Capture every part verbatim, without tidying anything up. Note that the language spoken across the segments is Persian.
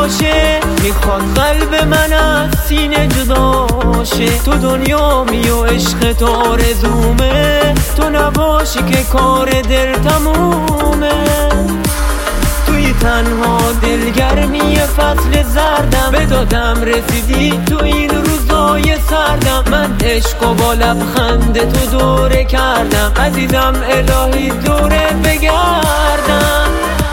باشه، میخواد قلب من از سینه جدا شه. تو دنیامی و عشق تو آرزومه، تو نباشی که کار دل تمومه. توی تنها دلگرمی فصل زردم، به دادم رسیدی تو این روزای سردم. من عشق و با لبخند تو دوره کردم، عزیزم الهی دوره بگردم.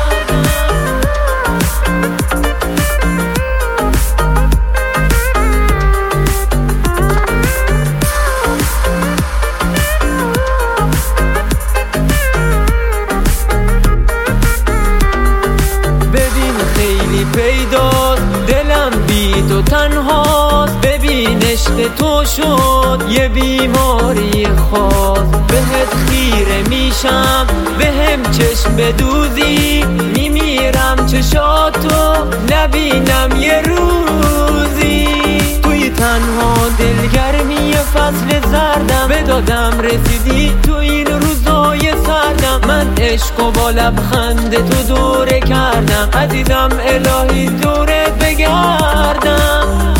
پیداست دلم بی تو تنهاست، ببین عشق تو شد یه بیماری خاص. بهت خیره میشم بهم چشم بدوزی، میمیرم چشاتو نبینم یه روزی. توی تنها دلگرمی فصل زردم، به دادم رسیدی تو این روزای سردم. من عشق و با لبخند تو دوره کردم، عزیزم الهی دوره بگردم.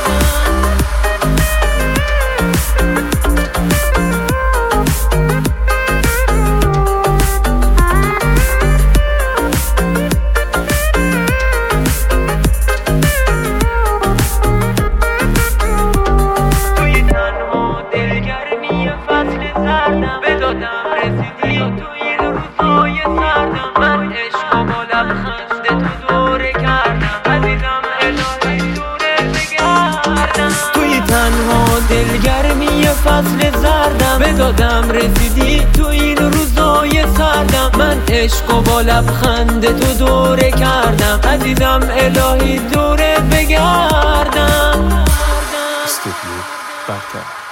توی تنها دلگرمی فصل زردم، به دادم رسیدی تو این روزای سردم. من عشق و با لبخند تو دوره کردم، عزیزم الهی دوره بگردم. توی تنها دلگرمی فصل زردم، به دادم رسیدی تو این روزای سردم. من عشق و با لبخند تو دوره کردم، عزیزم الهی دوره بگردم. استودیو برتر.